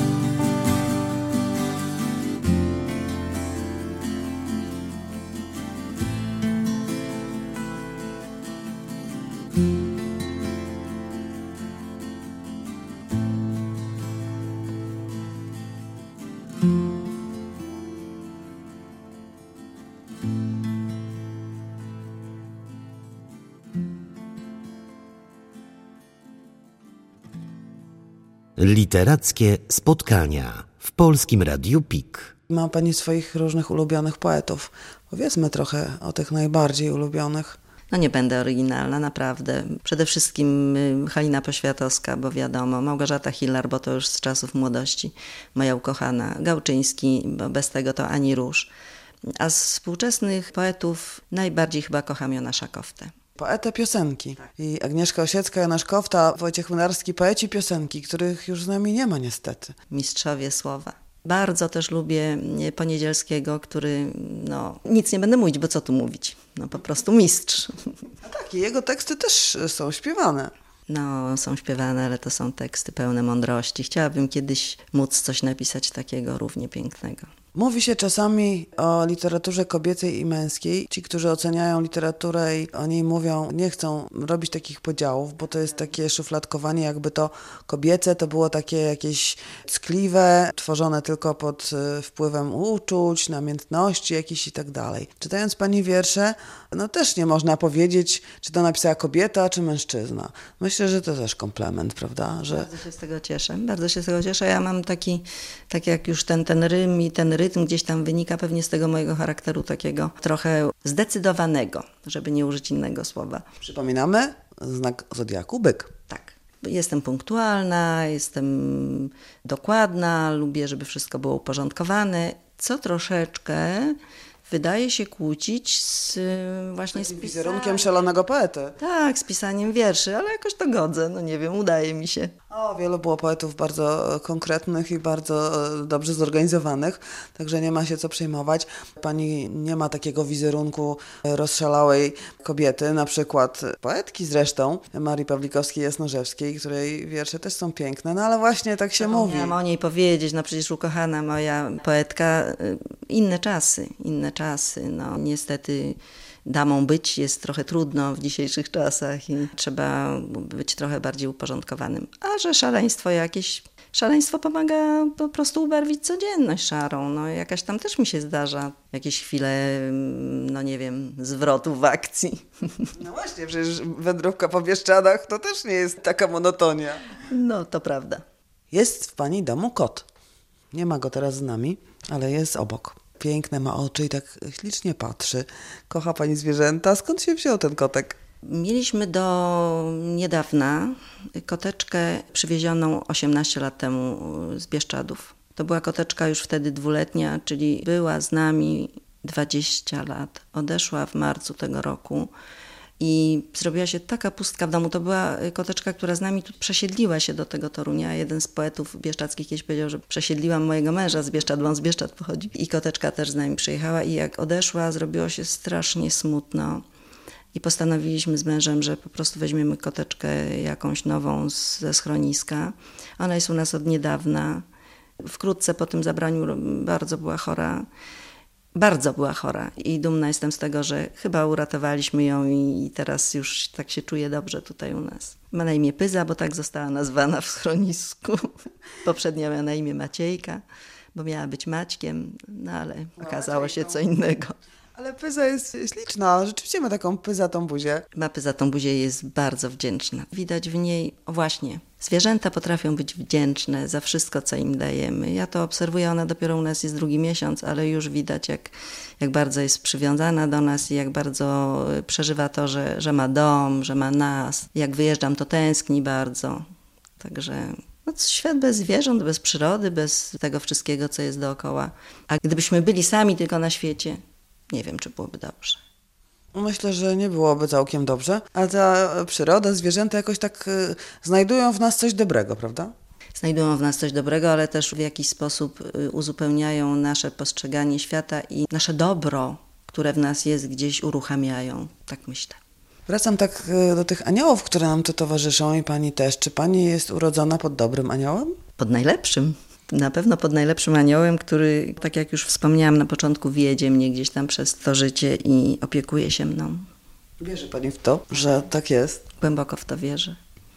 Literackie spotkania w Polskim Radiu P I K. Ma pani swoich różnych ulubionych poetów. Powiedzmy trochę o tych najbardziej ulubionych. No nie będę oryginalna, naprawdę. Przede wszystkim Halina Poświatowska, bo wiadomo, Małgorzata Hillar, bo to już z czasów młodości, moja ukochana, Gałczyński, bo bez tego to ani rusz. A z współczesnych poetów najbardziej chyba kocham Jonasza Koftę. Poetę piosenki. I Agnieszka Osiecka, Jonasz Kofta, Wojciech Młynarski, poeci piosenki, których już z nami nie ma niestety. Mistrzowie słowa. Bardzo też lubię Poniedzielskiego, który, no nic nie będę mówić, bo co tu mówić, no po prostu mistrz. A tak, i jego teksty też są śpiewane. No, są śpiewane, ale to są teksty pełne mądrości. Chciałabym kiedyś móc coś napisać takiego równie pięknego. Mówi się czasami o literaturze kobiecej i męskiej. Ci, którzy oceniają literaturę i o niej mówią, nie chcą robić takich podziałów, bo to jest takie szufladkowanie, jakby to kobiece to było takie jakieś ckliwe, tworzone tylko pod wpływem uczuć, namiętności jakichś i tak dalej. Czytając pani wiersze, no też nie można powiedzieć, czy to napisała kobieta, czy mężczyzna. Myślę, że to też komplement, prawda? Że... Bardzo się z tego cieszę, bardzo się z tego cieszę. Ja mam taki, tak jak już ten, ten rym i ten rytm gdzieś tam wynika pewnie z tego mojego charakteru takiego trochę zdecydowanego, żeby nie użyć innego słowa. Przypominamy, znak zodiaku byk. Tak. Jestem punktualna, jestem dokładna, lubię, żeby wszystko było uporządkowane, co troszeczkę wydaje się kłócić z y, właśnie z Z pisaniem. wizerunkiem szalonego poety. Tak, z pisaniem wierszy, ale jakoś to godzę, no nie wiem, udaje mi się. O, wielu było poetów bardzo konkretnych i bardzo e, dobrze zorganizowanych, także nie ma się co przejmować. Pani nie ma takiego wizerunku e, rozszalałej kobiety, na przykład poetki zresztą, Marii Pawlikowskiej-Jasnorzewskiej, której wiersze też są piękne, no ale właśnie tak się mówi. Miałam o niej powiedzieć, no przecież ukochana moja poetka, y, inne czasy, inne czasy, no niestety damą być jest trochę trudno w dzisiejszych czasach i trzeba być trochę bardziej uporządkowanym. A że szaleństwo jakieś, szaleństwo pomaga po prostu ubarwić codzienność szarą. No jakaś tam też mi się zdarza, jakieś chwile, no nie wiem, zwrotu w akcji. No właśnie, przecież wędrówka po Bieszczadach to też nie jest taka monotonia. No to prawda. Jest w pani domu kot. Nie ma go teraz z nami, ale jest obok. Piękne ma oczy i tak ślicznie patrzy. Kocha pani zwierzęta. Skąd się wziął ten kotek? Mieliśmy do niedawna koteczkę przywiezioną osiemnaście lat temu z Bieszczadów. To była koteczka już wtedy dwuletnia, czyli była z nami dwadzieścia lat. Odeszła w marcu tego roku i zrobiła się taka pustka w domu. To była koteczka, która z nami tu przesiedliła się do tego Torunia. Jeden z poetów bieszczadzkich kiedyś powiedział, że przesiedliłam mojego męża z Bieszczad, bo on z Bieszczad pochodzi. I koteczka też z nami przyjechała i jak odeszła, zrobiło się strasznie smutno. I postanowiliśmy z mężem, że po prostu weźmiemy koteczkę jakąś nową z, ze schroniska. Ona jest u nas od niedawna. Wkrótce po tym zabraniu bardzo była chora. Bardzo była chora i dumna jestem z tego, że chyba uratowaliśmy ją i teraz już tak się czuje dobrze tutaj u nas. Ma na imię Pyza, bo tak została nazwana w schronisku. Poprzednio miała na imię Maciejka, bo miała być Maćkiem, no ale okazało się co innego. Ale Pyza jest śliczna. Rzeczywiście ma taką pyzatą buzię. Ma pyzatą buzię i jest bardzo wdzięczna. Widać w niej, o właśnie, zwierzęta potrafią być wdzięczne za wszystko, co im dajemy. Ja to obserwuję, ona dopiero u nas jest drugi miesiąc, ale już widać, jak, jak bardzo jest przywiązana do nas i jak bardzo przeżywa to, że, że ma dom, że ma nas. Jak wyjeżdżam, to tęskni bardzo. Także no, świat bez zwierząt, bez przyrody, bez tego wszystkiego, co jest dookoła. A gdybyśmy byli sami tylko na świecie, nie wiem, czy byłoby dobrze. Myślę, że nie byłoby całkiem dobrze, ale ta przyroda, zwierzęta jakoś tak y, znajdują w nas coś dobrego, prawda? Znajdują w nas coś dobrego, ale też w jakiś sposób uzupełniają nasze postrzeganie świata i nasze dobro, które w nas jest, gdzieś uruchamiają. Tak myślę. Wracam tak y, do tych aniołów, które nam tu towarzyszą i pani też. Czy pani jest urodzona pod dobrym aniołem? Pod najlepszym. Na pewno pod najlepszym aniołem, który, tak jak już wspomniałam na początku, wiedzie mnie gdzieś tam przez to życie i opiekuje się mną. Wierzy pani w to, że tak jest? Głęboko w to wierzę.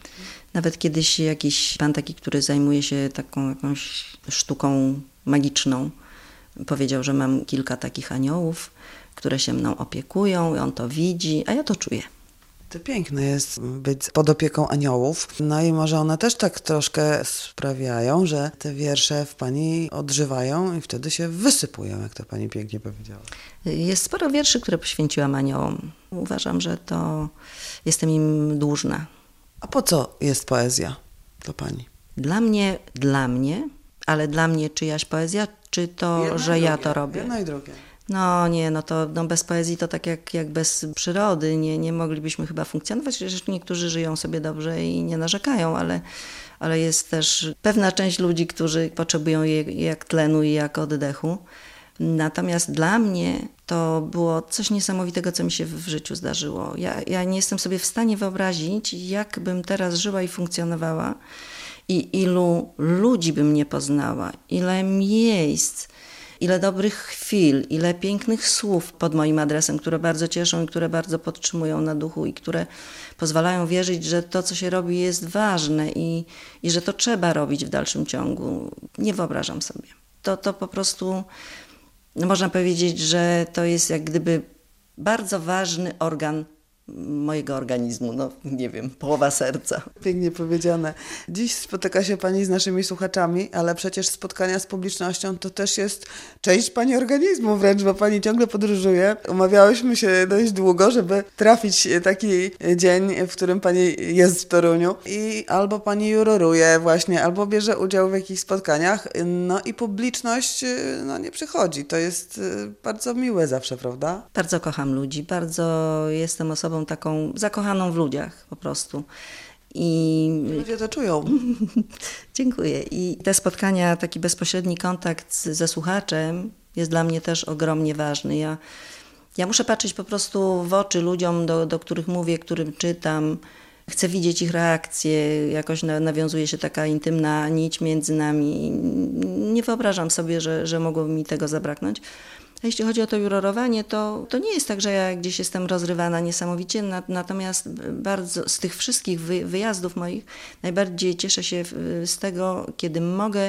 Nawet kiedyś jakiś pan taki, który zajmuje się taką jakąś sztuką magiczną, powiedział, że mam kilka takich aniołów, które się mną opiekują i on to widzi, a ja to czuję. To piękne jest być pod opieką aniołów. No i może one też tak troszkę sprawiają, że te wiersze w pani odżywają i wtedy się wysypują, jak to pani pięknie powiedziała. Jest sporo wierszy, które poświęciłam aniołom. Uważam, że to jestem im dłużna. A po co jest poezja dla pani? Dla mnie, dla mnie, ale dla mnie czyjaś poezja, czy to, Jedno że i ja drugie. to robię? Jedno i drugie. No nie, no to no bez poezji to tak jak, jak bez przyrody, nie, nie moglibyśmy chyba funkcjonować. Przecież niektórzy żyją sobie dobrze i nie narzekają, ale, ale jest też pewna część ludzi, którzy potrzebują jej jak tlenu i jak oddechu. Natomiast dla mnie to było coś niesamowitego, co mi się w życiu zdarzyło. Ja, ja nie jestem sobie w stanie wyobrazić, jak bym teraz żyła i funkcjonowała i ilu ludzi bym nie poznała, ile miejsc, ile dobrych chwil, ile pięknych słów pod moim adresem, które bardzo cieszą i które bardzo podtrzymują na duchu i które pozwalają wierzyć, że to, co się robi, jest ważne i, i że to trzeba robić w dalszym ciągu. Nie wyobrażam sobie. To, to po prostu, no można powiedzieć, że to jest jak gdyby bardzo ważny organ mojego organizmu, no nie wiem, połowa serca. Pięknie powiedziane. Dziś spotyka się Pani z naszymi słuchaczami, ale przecież spotkania z publicznością to też jest część Pani organizmu wręcz, bo Pani ciągle podróżuje. Umawiałyśmy się dość długo, żeby trafić taki dzień, w którym Pani jest w Toruniu i albo Pani juroruje właśnie, albo bierze udział w jakichś spotkaniach, no i publiczność no, nie przychodzi. To jest bardzo miłe zawsze, prawda? Bardzo kocham ludzi, bardzo jestem osobą taką zakochaną w ludziach po prostu. I ludzie to czują. Dziękuję. I te spotkania, taki bezpośredni kontakt ze słuchaczem jest dla mnie też ogromnie ważny. Ja, ja muszę patrzeć po prostu w oczy ludziom, do, do których mówię, którym czytam. Chcę widzieć ich reakcje, jakoś nawiązuje się taka intymna nić między nami. Nie wyobrażam sobie, że, że mogłoby mi tego zabraknąć. A jeśli chodzi o to jurorowanie, to, to nie jest tak, że ja gdzieś jestem rozrywana niesamowicie, natomiast bardzo z tych wszystkich wyjazdów moich najbardziej cieszę się z tego, kiedy mogę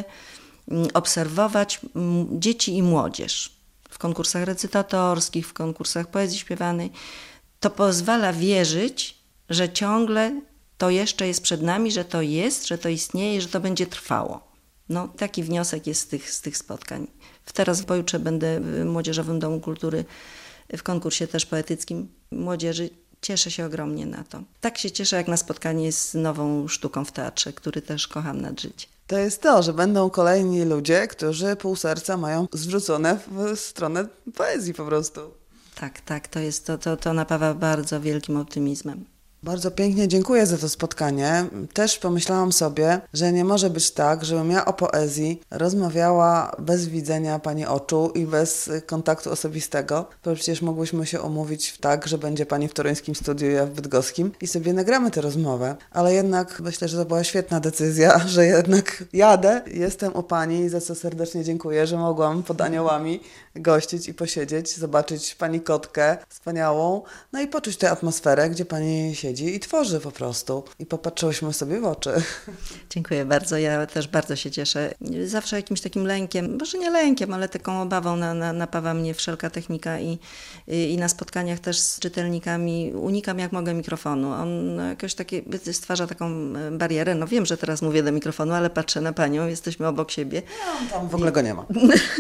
obserwować dzieci i młodzież w konkursach recytatorskich, w konkursach poezji śpiewanej. To pozwala wierzyć, że ciągle to jeszcze jest przed nami, że to jest, że to istnieje, że to będzie trwało. No, taki wniosek jest z tych, z tych spotkań. Teraz pojutrze będę w Młodzieżowym Domu Kultury w konkursie też poetyckim młodzieży. Cieszę się ogromnie na to. Tak się cieszę jak na spotkanie z nową sztuką w teatrze, który też kocham nad życie. To jest to, że będą kolejni ludzie, którzy pół serca mają zwrócone w stronę poezji po prostu. Tak, tak, to jest to, to, to napawa bardzo wielkim optymizmem. Bardzo pięknie dziękuję za to spotkanie. Też pomyślałam sobie, że nie może być tak, żebym ja o poezji rozmawiała bez widzenia Pani oczu i bez kontaktu osobistego, bo przecież mogłyśmy się umówić tak, że będzie Pani w toruńskim studiu, ja w bydgoskim i sobie nagramy tę rozmowę, ale jednak myślę, że to była świetna decyzja, że jednak jadę, jestem u Pani, za co serdecznie dziękuję, że mogłam pod aniołami gościć i posiedzieć, zobaczyć Pani kotkę wspaniałą, no i poczuć tę atmosferę, gdzie Pani siedzi i tworzy po prostu. I popatrzyłyśmy sobie w oczy. Dziękuję bardzo. Ja też bardzo się cieszę. Zawsze jakimś takim lękiem, może nie lękiem, ale taką obawą na, na, napawa mnie wszelka technika i, i, i na spotkaniach też z czytelnikami unikam jak mogę mikrofonu. On jakoś takie stwarza taką barierę. No wiem, że teraz mówię do mikrofonu, ale patrzę na Panią, jesteśmy obok siebie. No, tam w ogóle go nie ma.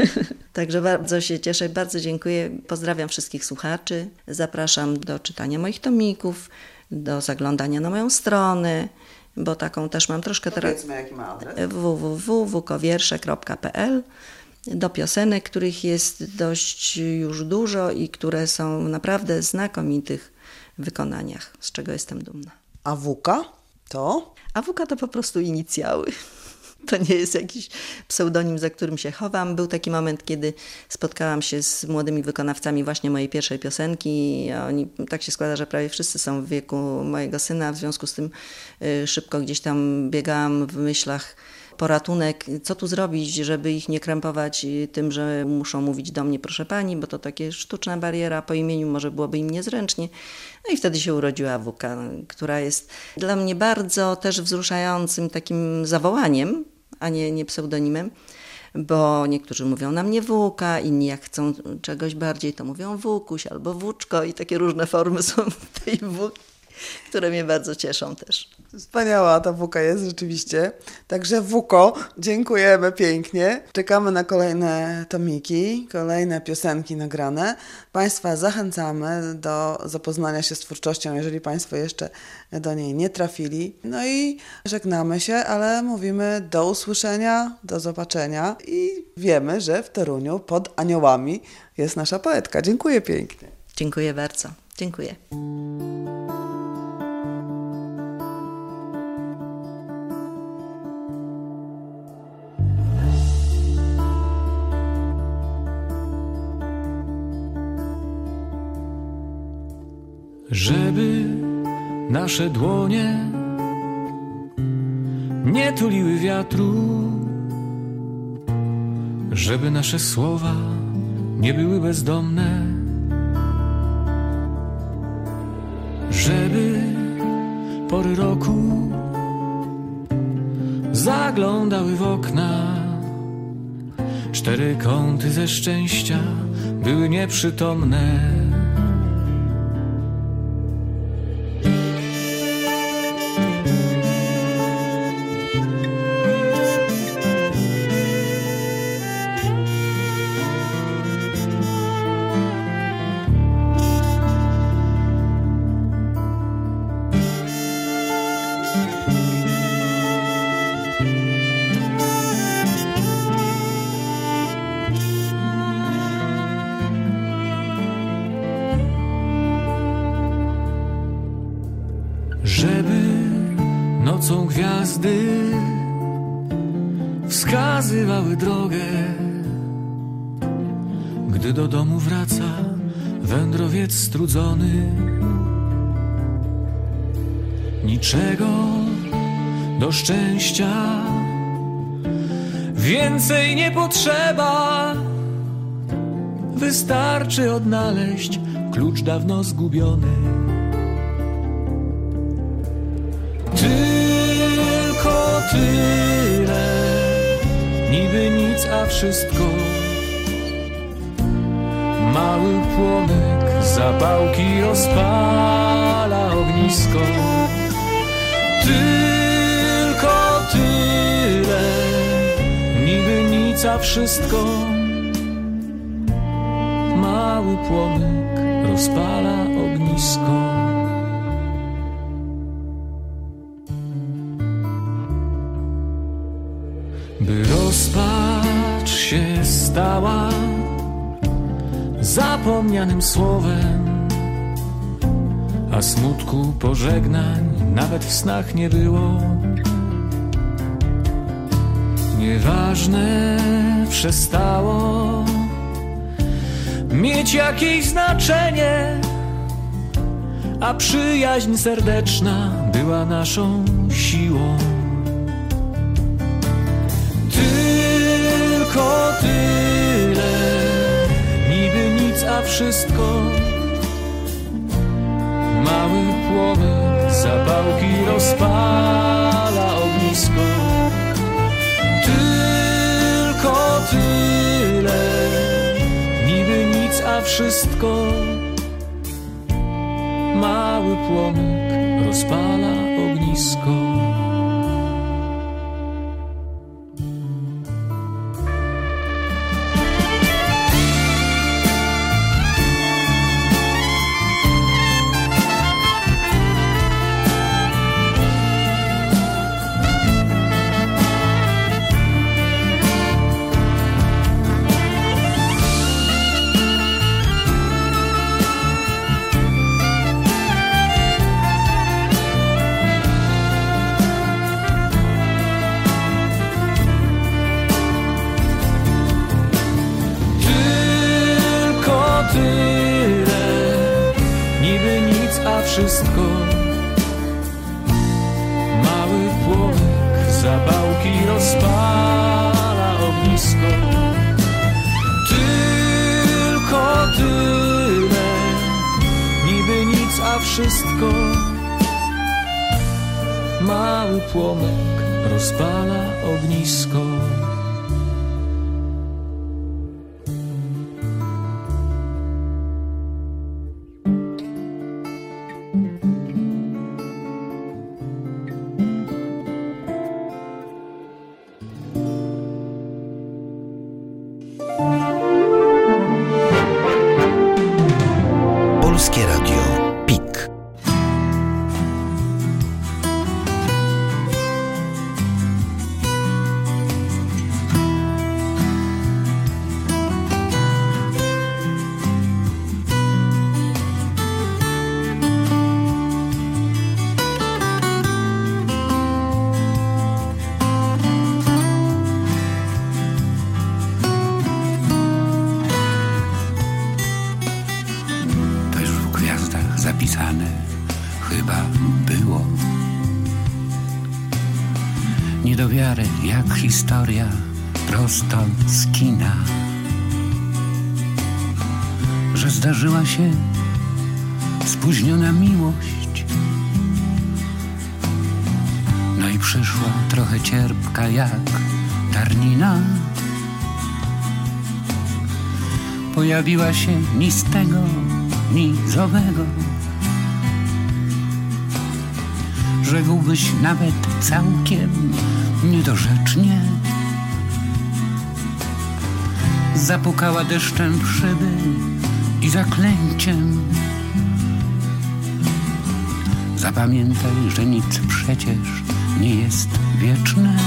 Także bardzo się cieszę, bardzo dziękuję. Pozdrawiam wszystkich słuchaczy. Zapraszam do czytania moich tomików, do zaglądania na moją stronę, bo taką też mam troszkę teraz. Powiedzmy, jaki ma adres. w w w kropka wukowiersze kropka p l. Do piosenek, których jest dość już dużo i które są w naprawdę znakomitych wykonaniach, z czego jestem dumna. A Wuka to? A Wuka to po prostu inicjały. To nie jest jakiś pseudonim, za którym się chowam. Był taki moment, kiedy spotkałam się z młodymi wykonawcami właśnie mojej pierwszej piosenki. Oni, tak się składa, że prawie wszyscy są w wieku mojego syna, w związku z tym y, szybko gdzieś tam biegałam w myślach po ratunek, co tu zrobić, żeby ich nie krępować tym, że muszą mówić do mnie proszę Pani, bo to takie sztuczna bariera, po imieniu może byłoby im niezręcznie. No i wtedy się urodziła Wuka, która jest dla mnie bardzo też wzruszającym takim zawołaniem, a nie, nie pseudonimem, bo niektórzy mówią na mnie Wuka, inni jak chcą czegoś bardziej, to mówią Wukuś albo Wuczko i takie różne formy są tej Wuki, które mnie bardzo cieszą też. Wspaniała ta Wuka jest rzeczywiście. Także Wuko, dziękujemy pięknie. Czekamy na kolejne tomiki, kolejne piosenki nagrane. Państwa zachęcamy do zapoznania się z twórczością, jeżeli Państwo jeszcze do niej nie trafili. No i żegnamy się, ale mówimy do usłyszenia, do zobaczenia i wiemy, że w Toruniu pod aniołami jest nasza poetka. Dziękuję pięknie. Dziękuję bardzo. Dziękuję. Żeby nasze dłonie nie tuliły wiatru, żeby nasze słowa nie były bezdomne, żeby pory roku zaglądały w okna, cztery kąty ze szczęścia były nieprzytomne. nocą gwiazdy wskazywały drogę. Gdy do domu wraca wędrowiec strudzony, niczego do szczęścia więcej nie potrzeba. Wystarczy odnaleźć klucz dawno zgubiony. Tylko tyle, niby nic, a wszystko. Mały płomek zapałki rozpala ognisko. Tylko tyle, niby nic, a wszystko. Mały płomek rozpala ognisko. By rozpacz się stała zapomnianym słowem, a smutku pożegnań nawet w snach nie było. Nieważne przestało mieć jakieś znaczenie, a przyjaźń serdeczna była naszą siłą. Tylko tyle, niby nic, a wszystko. Mały płomek zapałki rozpala ognisko. Tylko tyle, niby nic, a wszystko. Mały płomek rozpala ognisko. Wszystko. Mały płomek zapałki rozpala ognisko. Tylko tyle, niby nic, a wszystko. Mały płomek rozpala ognisko. Jak historia prosto z kina, że zdarzyła się spóźniona miłość, no i przyszła trochę cierpka jak tarnina. Pojawiła się ni z tego, ni z owego, rzekłbyś nawet całkiem niedorzecznie. Zapukała deszczem w szyby i zaklęciem. Zapamiętaj, że nic przecież nie jest wieczne.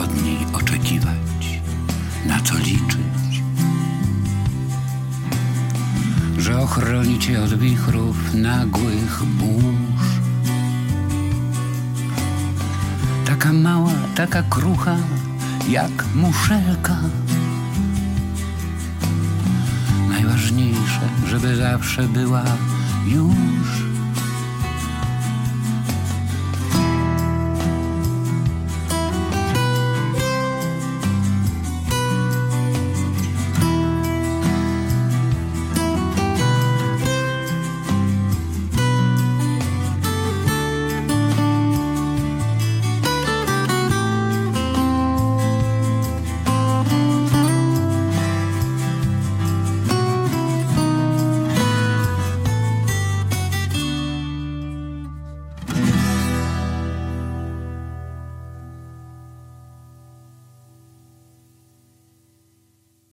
od niej oczekiwać, na co liczyć, że ochroni cię od wichrów nagłych burz. Taka mała, taka krucha, jak muszelka. Najważniejsze, żeby zawsze była już